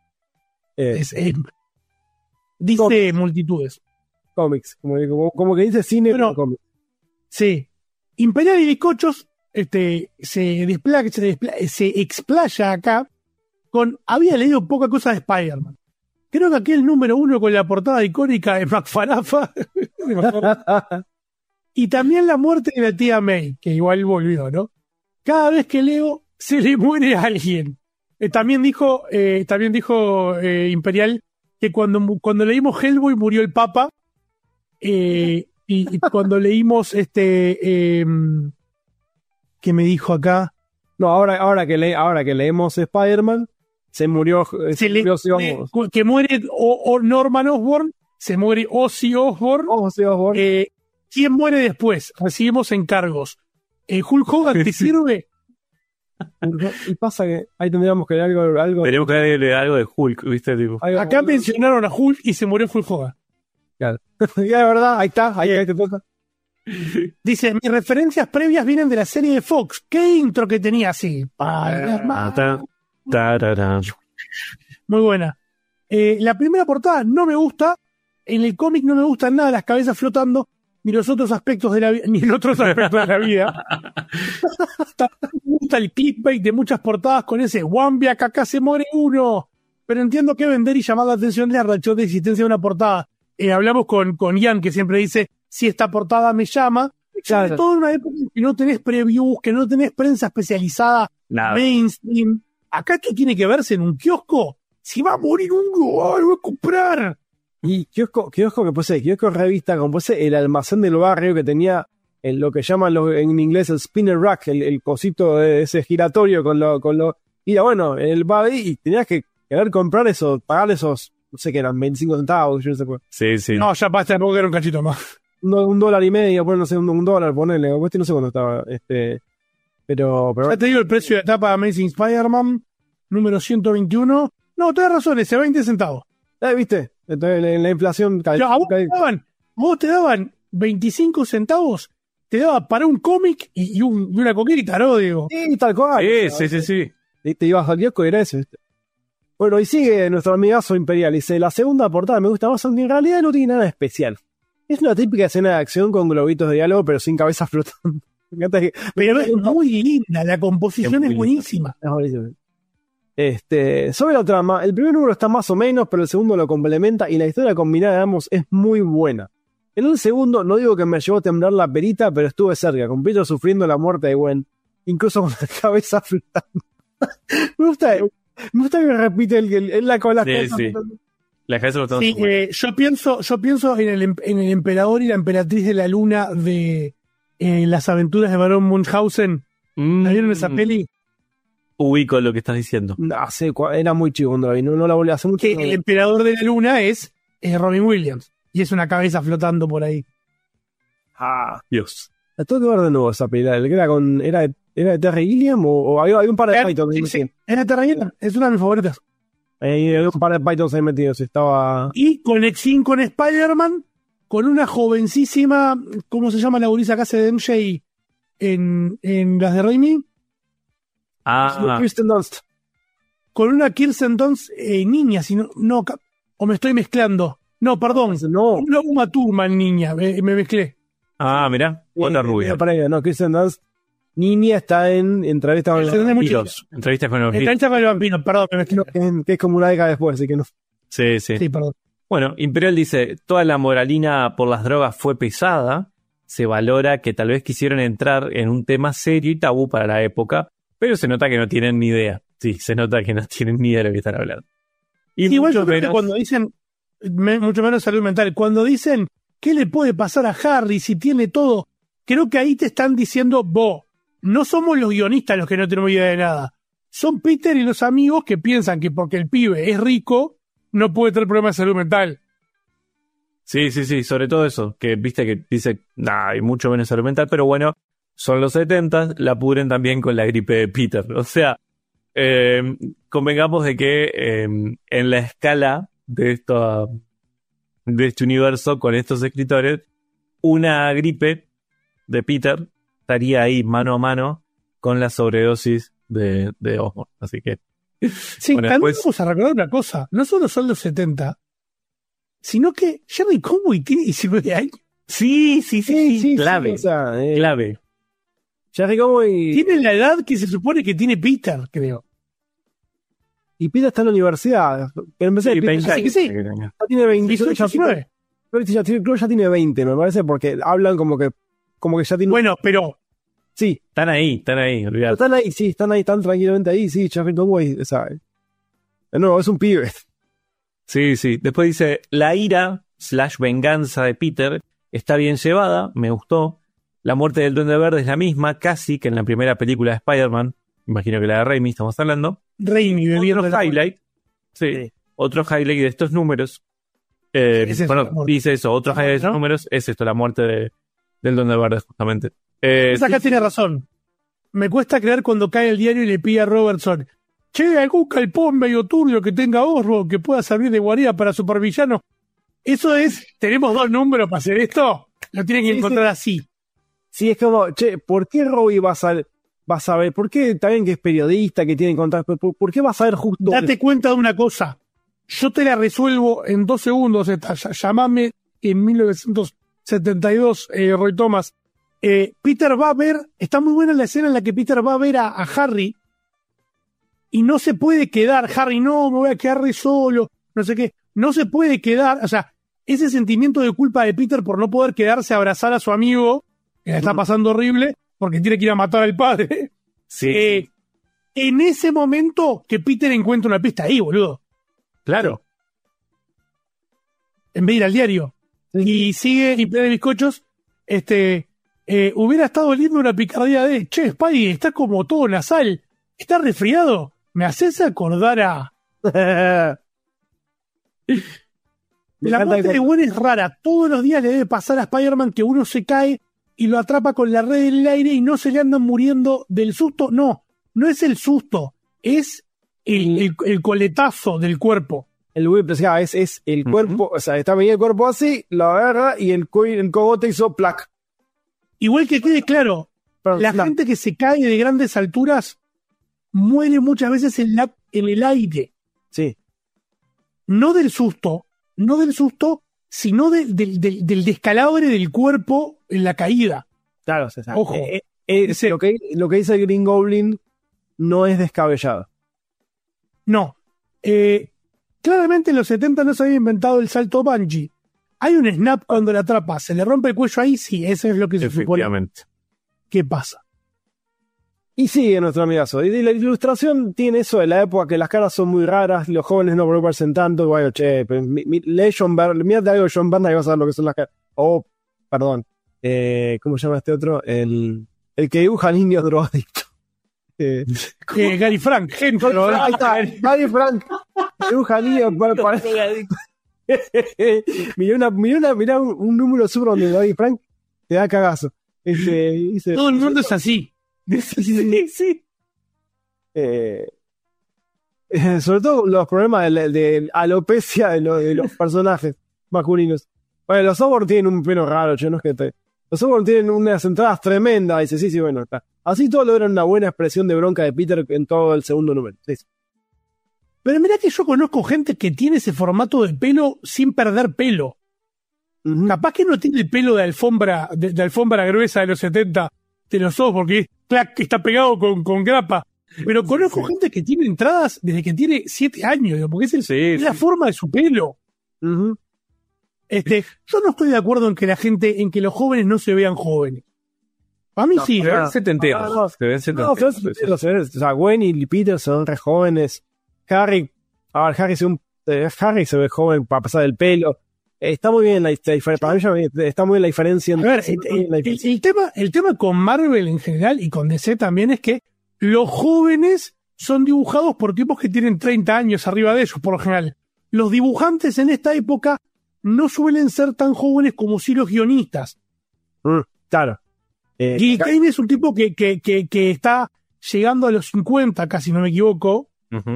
dice cómics. Multitudes. Cómics, como que dice cine, pero cómics. Sí. Imperial y Bizcochos se explaya acá con... Había leído poca cosa de Spider-Man. Creo que aquí el número 1 con la portada icónica de McFarafa. Y también la muerte de la tía May, que igual volvió, ¿no? Cada vez que leo, se le muere a alguien. También dijo Imperial que cuando leímos Hellboy murió el Papa. Y cuando leímos ¿qué me dijo acá? No, ahora que leemos Spider-Man, se murió que muere Norman Osborn, se muere Ozzy Osbourne. ¿Quién muere después? Recibimos encargos. ¿Hulk Hogan te sirve? Y pasa que ahí tendríamos que leer algo. Tenemos que leer algo de Hulk, ¿viste? Tipo. Acá mencionaron a Hulk y se murió Hulk Hogan. Claro. Ya, de verdad, ahí está, ahí te toca. Dice, mis referencias previas vienen de la serie de Fox. ¿Qué intro que tenía así? Muy buena. La primera portada no me gusta. En el cómic no me gustan nada las cabezas flotando, ni los otros aspectos de la vida, ni en otros aspectos de la vida. Me gusta el clickbait de muchas portadas con ese Wambia, que acá se muere uno. Pero entiendo que vender y llamar la atención de la reacción de existencia de una portada. Hablamos con Ian, que siempre dice, si esta portada me llama. Claro. Sobre todo en una época en que no tenés previews, que no tenés prensa especializada, Nada. mainstream. Acá esto tiene que verse en un kiosco. Si va a morir uno, lo voy a comprar. Y kiosco que posee, kiosco revista, como posee el almacén del barrio que tenía lo que llaman en inglés el spinner rack, el cosito ese giratorio con lo. Y bueno, él va ahí y tenías que querer comprar eso, pagar esos, no sé qué eran, 25 centavos, yo no sé cuál. Sí, sí. No, ya basta, porque era un cachito más. $1.50, bueno, no sé, $1, ponele, no sé cuándo estaba, pero Ya te digo el precio de etapa de Amazing Spider-Man, número 121. No, tenés razón, ese 20 centavos. ¿viste? Entonces, la inflación Pero a vos te daban 25 centavos, te daba para un cómic y una coquita, ¿no? Digo. Sí, tal cual. Sí. Te ibas al kiosco y era ese, ¿viste? Bueno, y sigue nuestro amigazo Imperial. Dice, la segunda portada me gusta más, aunque en realidad no tiene nada especial. Es una típica escena de acción con globitos de diálogo, pero sin cabeza flotando. Me encanta que... Pero es muy linda, la composición Es es muy buenísima. Es buenísimo. Sobre la trama, el primer número está más o menos, pero el segundo lo complementa y la historia combinada de ambos es muy buena. En el segundo, no digo que me llevó a temblar la perita, pero estuve cerca, con Peter sufriendo la muerte de Gwen, incluso con la cabeza flotando. me gusta que repite la cola. Sí. La cabeza lo Sí, yo pienso en el emperador y la emperatriz de la luna de las aventuras de Barón Munchausen. ¿La vieron esa peli? Ubico lo que estás diciendo. No sé, era muy chico cuando la vi, no la volví a hacer mucho. Que el emperador de la luna es Robin Williams. Y es una cabeza flotando por ahí. Dios. La tengo que ver de nuevo esa película. ¿Era de Terry Gilliam o había un par de Pythons? Sí, era terrible. Es una de mis favoritas. Había un par de Pythons ahí metidos. Estaba... Y conexión con Spider-Man, con una jovencísima, ¿cómo se llama la gurisa que hace de MJ en las de Raimi? Kirsten Dunst. Con una Kirsten Dunst niña, o me estoy mezclando. No, perdón. No. Una Uma Thurman niña, me mezclé. Mirá, otra rubia. No, Kirsten Dunst niña está en Entrevista con el Vampiros. Entrevista con los vampiros. Entrevista con el vampiro, perdón, me mezclé. que es como una década después, así que no. Sí. Sí, perdón. Bueno, Imperial dice, toda la moralina por las drogas fue pesada. Se valora que tal vez quisieron entrar en un tema serio y tabú para la época, pero se nota que no tienen ni idea. Sí, se nota que no tienen ni idea de lo que están hablando. Y Sí, igual mucho yo creo que menos- cuando dicen, mucho menos salud mental, cuando dicen, ¿qué le puede pasar a Harry si tiene todo? Creo que ahí te están diciendo, no somos los guionistas los que no tenemos idea de nada. Son Peter y los amigos que piensan que porque el pibe es rico, no puede tener problemas de salud mental. Sí, sobre todo eso, que viste que dice, hay mucho menos salud mental, pero bueno, son los 70, la pudren también con la gripe de Peter. O sea, convengamos de que en la escala de este universo con estos escritores, una gripe de Peter estaría ahí mano a mano con la sobredosis de Osborn. Así que, Sí, Bueno, también después- vamos a recordar una cosa, no solo son los 70, sino que Jerry Conway tiene 19 años. sí, clave, o sea, clave. Jerry Conway Tiene la edad que se supone que tiene Peter, creo. y Peter está en la universidad. Pero empecé, Sí, Peter 20 así que sí. años. ya tiene 20, 18, 19. creo que ya tiene 20, me parece, porque hablan como que ya tiene... Bueno, pero sí, Están ahí, olvidate. están ahí, están tranquilamente ahí, sí, Jerry Conway, ¿sabes? No, es un pibe. Sí. Después dice, la ira / venganza de Peter está bien llevada, me gustó. La muerte del Duende Verde es la misma, casi que en la primera película de Spider-Man. Imagino que la de Raimi estamos hablando. Raimi bebiendo Otro de la- highlight. Sí. Otro highlight de estos números. Es eso, la Bueno, muerte. dice eso, otro highlight de estos ¿no? números es esto, la muerte del Duende Verde, justamente. Acá tiene razón. Me cuesta creer cuando cae el diario y le pide a Robertson, che, algún calpón medio turbio que tenga Osborn que pueda servir de guarida para supervillano. Eso es, tenemos 2 números para hacer esto. Lo tienen que Sí, encontrar así. Sí, es como, che, ¿por qué Robbie va a saber? ¿Por qué también que es periodista, que tiene contacto? ¿Por qué va a saber justo? Date cuenta de una cosa. Yo te la resuelvo en 2 segundos. Llamame en 1972, Roy Thomas. Peter va a ver, está muy buena la escena en la que Peter va a ver a Harry y no se puede quedar, Harry, no, me voy a quedar re solo, no sé qué, no se puede quedar, o sea, ese sentimiento de culpa de Peter por no poder quedarse a abrazar a su amigo, que la está pasando horrible, porque tiene que ir a matar al padre. Sí. En ese momento que Peter encuentra una pista ahí, boludo. Claro. En vez de ir al diario. Y sigue y pide bizcochos. Hubiera estado lindo una picardía de, che, Spidey, está como todo nasal. Está resfriado. Me haces acordar a... La muerte de Gwen es rara. Todos los días le debe pasar a Spider-Man que uno se cae y lo atrapa con la red en el aire y no se le andan muriendo del susto. No es el susto. Es el coletazo del cuerpo. El whip, o sea, es el cuerpo, o sea, está venía el cuerpo así, lo agarra y el cogote hizo plac. Igual que quede claro, la gente que se cae de grandes alturas muere muchas veces en el aire. Sí. No del susto, sino del descalabre del cuerpo en la caída. Claro, o sea, ojo. Lo que dice el Green Goblin no es descabellado. No. Claramente en los 70 no se había inventado el salto bungee. Hay un snap cuando la atrapa, se le rompe el cuello ahí, sí, eso es lo que se supone. ¿Qué pasa? Y sigue nuestro amigazo. Y la ilustración tiene eso de la época que las caras son muy raras, los jóvenes no preocuparse tanto. Bueno, che, lee John Byrne, mírate algo de John Byrne y vas a ver lo que son las caras. Oh, perdón. ¿Cómo se llama este otro? El que dibuja niños drogadictos. Gary Frank, gente. Ahí está, Gary Frank. Dibuja niños mirá un número super donde Gary Frank te da cagazo. Dice, todo el mundo es así. Sí. Sobre todo los problemas de alopecia de los personajes masculinos. Bueno, los Osborn tienen un pelo raro, che, no es que los Osborn tienen unas entradas tremendas. Dice, sí, bueno, está. Así todo logran una buena expresión de bronca de Peter en todo el segundo número. Sí. Pero mirá que yo conozco gente que tiene ese formato de pelo sin perder pelo. Capaz que no tiene el pelo de alfombra gruesa de los 70 de los ojos, porque está pegado con grapa. Pero conozco gente que tiene entradas desde que tiene 7 años, porque es la forma de su pelo. Yo no estoy de acuerdo en que los jóvenes no se vean jóvenes. A mí sí. Se ven setenteros. O sea, Gwen y Peter son re jóvenes. Harry se ve joven para pasar el pelo. Está muy bien la diferencia. Para mí está muy bien la diferencia. A ver, el tema con Marvel en general y con DC también es que los jóvenes son dibujados por tipos que tienen 30 años arriba de ellos, por lo general. Los dibujantes en esta época no suelen ser tan jóvenes como si los guionistas. Claro. Gil Kane es un tipo que está llegando a los 50, casi no me equivoco.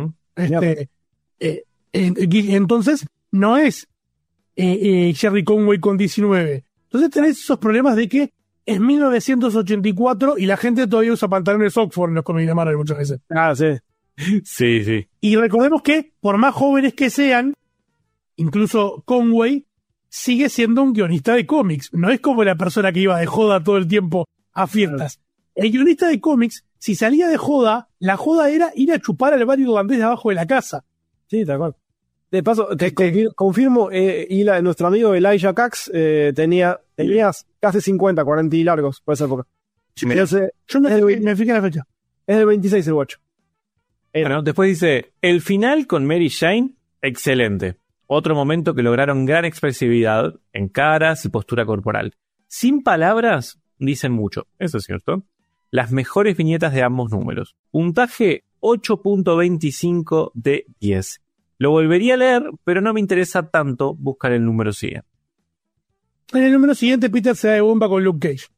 Entonces, no es Jerry Conway con 19. Entonces tenés esos problemas de que es 1984 y la gente todavía usa pantalones Oxford en los cómics de Marvel muchas veces. Sí. Y recordemos que, por más jóvenes que sean, incluso Conway sigue siendo un guionista de cómics. No es como la persona que iba de joda todo el tiempo a fiestas. El guionista de cómics, si salía de joda, la joda era ir a chupar al bar irlandés de abajo de la casa. Sí, tal cual. De paso, te confirmo, nuestro amigo Elijah Cax tenía casi 50, 40 y largos por esa época. Yo no me fijé en la fecha. Es del 26 el guacho. Bueno, después dice, el final con Mary Jane, excelente. Otro momento que lograron gran expresividad en caras y postura corporal. Sin palabras, dicen mucho. Eso es cierto. Las mejores viñetas de ambos números. Puntaje 8.25 de 10. Lo volvería a leer, pero no me interesa tanto buscar el número siguiente. En el número siguiente, Peter se da de bomba con Luke Cage.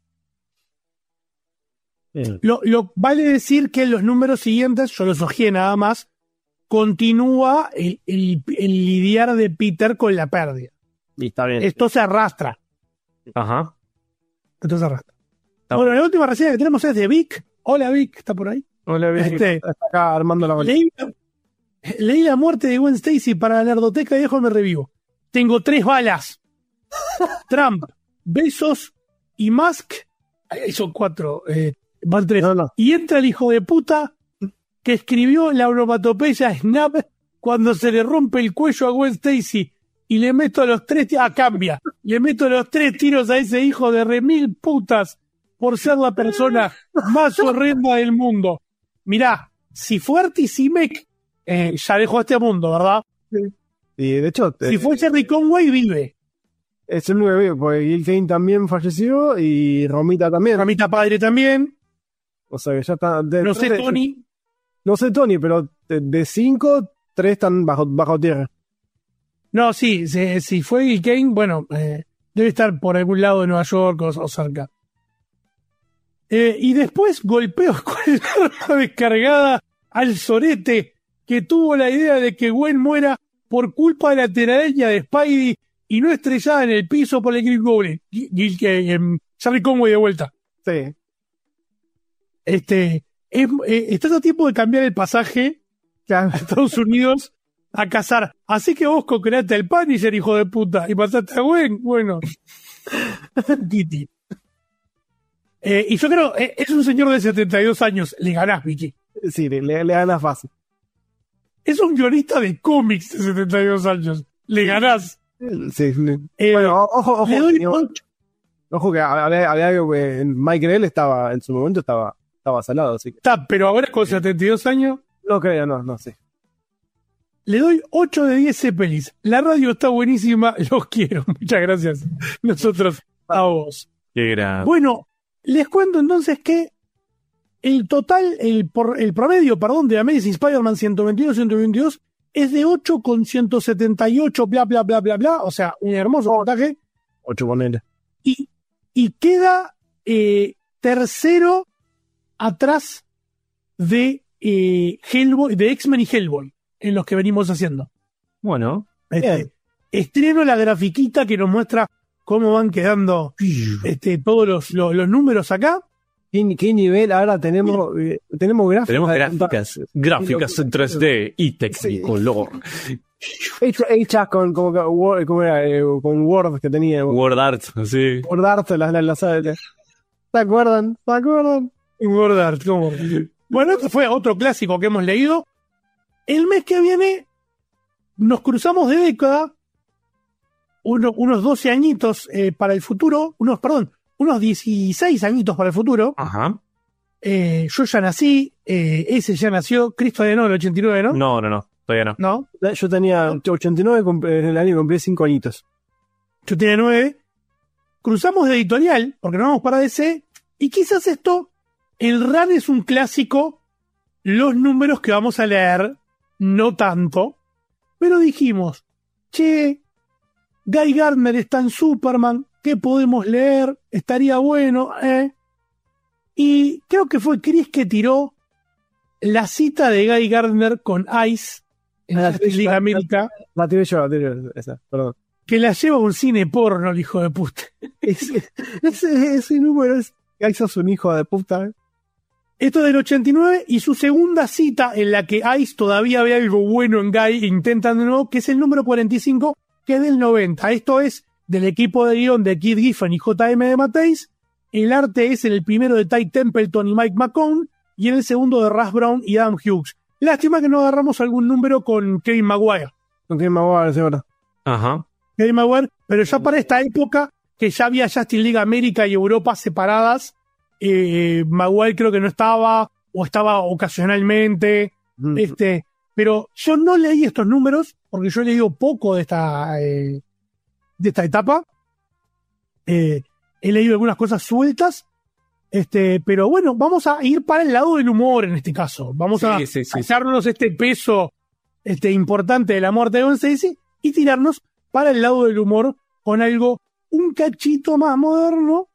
Lo vale decir que en los números siguientes, yo los ojeé nada más, continúa el lidiar de Peter con la pérdida. Y está bien. Esto se arrastra. Ajá. Esto se arrastra. Bueno, la última reseña que tenemos es de Vic. Hola Vic, ¿está por ahí? Hola Vic. Está acá armando la bola. Leí la muerte de Gwen Stacy para la Nerdoteca y dejo me revivo. Tengo 3 balas. Trump, Besos y Musk. Son 4. Van 3. No. Y entra el hijo de puta que escribió la onomatopeya Snap cuando se le rompe el cuello a Gwen Stacy. y le meto los 3 tiros, cambia, le meto los 3 tiros a ese hijo de remil putas por ser la persona más horrenda del mundo. Mirá, si fue Artisimec, ya dejó este mundo, ¿verdad? Y de hecho, Si fue Jerry Conway, vive. es el único que vive, porque Gil Kane también falleció y Romita también. Ramita Padre también. O sea que ya está. No sé, Tony. No sé, Tony, pero de 5, 3 están bajo tierra. No, sí, si fue Gil Kane, bueno, debe estar por algún lado de Nueva York o cerca. Y después golpeo con el arma descargada al sorete que tuvo la idea de que Gwen muera por culpa de la telaraña de Spidey y no estrellada en el piso por el Green Goblin. Jerry Conway de vuelta. Sí. Estás a tiempo de cambiar el pasaje a Estados Unidos a cazar. Así que vos concreaste el Punisher, hijo de puta, y pasaste a Gwen. Bueno. Kitty. Y yo creo, es un señor de 72 años. Le ganás, Vicky. Sí, le ganas fácil. Es un guionista de cómics de 72 años. Le ganás. Sí. Bueno, ojo. Le doy 8. Ojo que había algo que Mike Grell estaba, en su momento estaba salado, así que. Está, pero ahora con 72 años. No creo, no sé. Le doy 8 de 10 Zeppelis. La radio está buenísima. Los quiero. Muchas gracias. Nosotros a vos. Qué grande. Bueno, les cuento entonces que el total, el promedio, de Amazing Spider-Man 122 es de 8,178, bla, bla, bla, bla, bla. O sea, un hermoso puntaje. 8 ponele. Y queda tercero atrás de Hellboy, de X-Men y Hellboy, en los que venimos haciendo. Bueno, Estreno la grafiquita que nos muestra cómo van quedando todos los números acá. ¿Qué nivel ahora tenemos? Tenemos gráficas. tenemos gráficas en 3D y Technicolor. Hechas con Word que tenía. Word Art, sí. Word Art, las ¿se acuerdan? Word Art, ¿cómo? Bueno, este fue otro clásico que hemos leído. El mes que viene nos cruzamos de década, unos 12 añitos para el futuro, unos 16 añitos para el futuro. Ajá. Yo ya nací, ese ya nació, Cristo de no, el 89, ¿no? No, todavía no. ¿No? Yo tenía 89, en el año cumplí 5 añitos. Yo tenía 9. Cruzamos de editorial, porque nos vamos para DC, y quizás esto, el run es un clásico, los números que vamos a leer, no tanto, pero dijimos, che, Guy Gardner está en Superman, ¿qué podemos leer? Estaría bueno, Y creo que fue Chris que tiró la cita de Guy Gardner con Ice en la Liga América. La tiré yo, esa, perdón. Que la lleva a un cine porno, el hijo de puta. Ese número es. Ice es un hijo de puta. Esto es del 89 y su segunda cita en la que Ice todavía ve algo bueno en Guy e intentan de nuevo, que es el número 45, que es del 90. Esto es del equipo de guión de Keith Giffen y J.M. de Matteis. El arte es en el primero de Ty Templeton y Mike McCone y en el segundo de Russ Brown y Adam Hughes. Lástima que no agarramos algún número con Kevin Maguire. Con Kevin Maguire, señora. Ajá. Kevin Maguire, pero ya para esta época que ya había Justice League América y Europa separadas, Maguire creo que no estaba, o estaba ocasionalmente, pero yo no leí estos números, porque yo he leído poco de esta etapa. He leído algunas cosas sueltas, pero bueno, vamos a ir para el lado del humor en este caso. Vamos a echarnos este peso importante de la muerte de Gwen Stacy y tirarnos para el lado del humor con algo un cachito más moderno,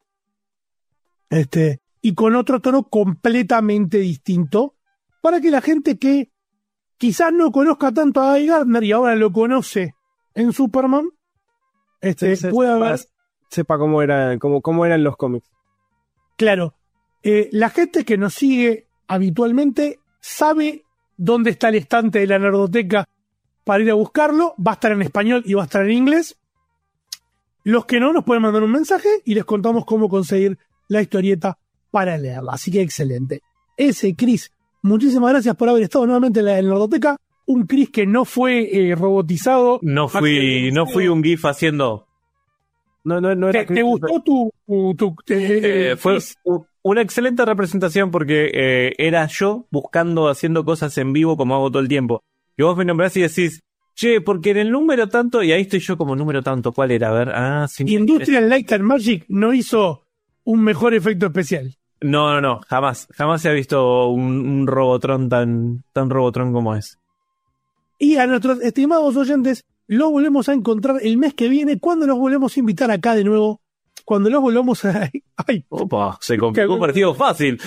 y con otro tono completamente distinto, para que la gente que quizás no conozca tanto a Guy Gardner y ahora lo conoce en Superman, pueda ver. Sepa cómo eran los cómics. Claro, la gente que nos sigue habitualmente sabe dónde está el estante de la Nerdoteca para ir a buscarlo. Va a estar en español y va a estar en inglés. Los que no, nos pueden mandar un mensaje y les contamos cómo conseguir la historieta para leerla. Así que excelente. Chris, muchísimas gracias por haber estado nuevamente en la Nerdoteca. un Chris que no fue robotizado. No fui un GIF haciendo. No era ¿Te gustó Fue una excelente representación porque era yo haciendo cosas en vivo como hago todo el tiempo. Y vos me nombrás y decís, che, porque en el número tanto, y ahí estoy yo como número tanto, ¿cuál era? A ver, sí. Industrial Light and Magic no hizo un mejor efecto especial. No, jamás se ha visto un Robotron tan Robotron como es. Y a nuestros estimados oyentes, los volvemos a encontrar el mes que viene, cuando los volvemos a invitar acá de nuevo, cuando los volvamos a... ¡Ay! Opa, se complicó un partido fácil.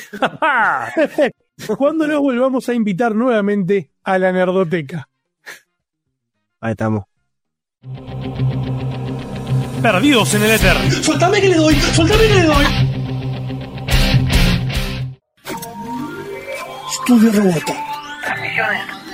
Cuando los volvamos a invitar nuevamente a la Nerdoteca. Ahí estamos. Perdidos en el éter. ¡Soltame que le doy! Estudio Robota. Transmisiones